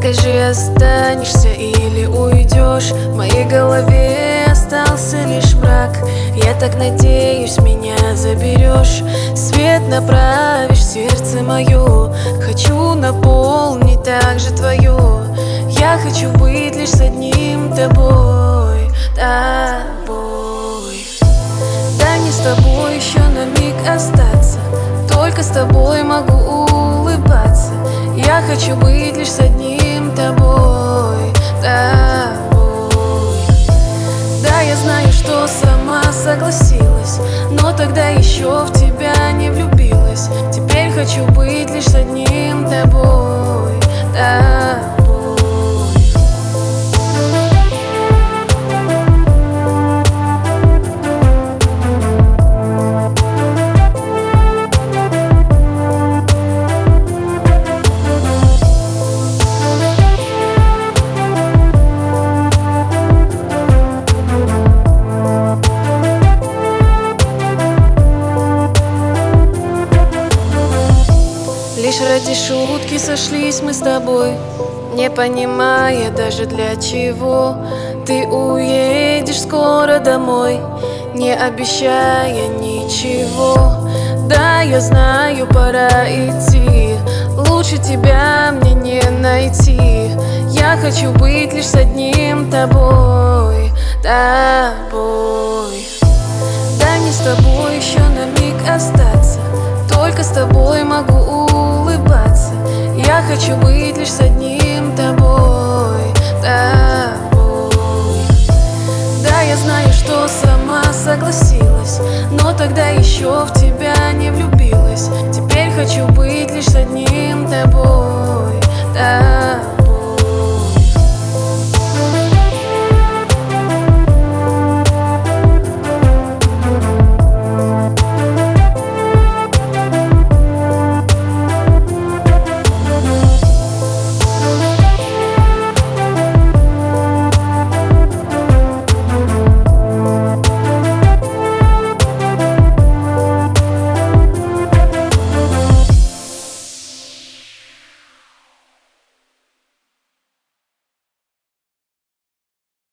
Скажи, останешься или уйдешь? В моей голове остался лишь мрак. Я так надеюсь, меня заберешь. Свет направишь в сердце мое. Хочу наполнить также твое. Я хочу быть лишь с одним тобой, тобой. Да не с тобой еще на миг остаться. Только с тобой могу улыбаться. Я хочу быть лишь с одним тобой, тобой. Да, я знаю, что сама согласилась, но тогда еще в тебя не влюбилась. Теперь хочу быть лишь с одним тобой, тобой. Лишь ради шутки сошлись мы с тобой, не понимая даже для чего. Ты уедешь скоро домой, не обещая ничего. Да, я знаю, пора идти, лучше тебя мне не найти. Я хочу быть лишь с одним тобой, тобой. Да, не с тобой еще на миг остаться. Только с тобой могу улыбаться. Я хочу быть лишь с одним тобой, тобой. Да, я знаю, что сама согласилась, но тогда еще в тебя не влюбилась. Теперь хочу быть лишь с одним тобой.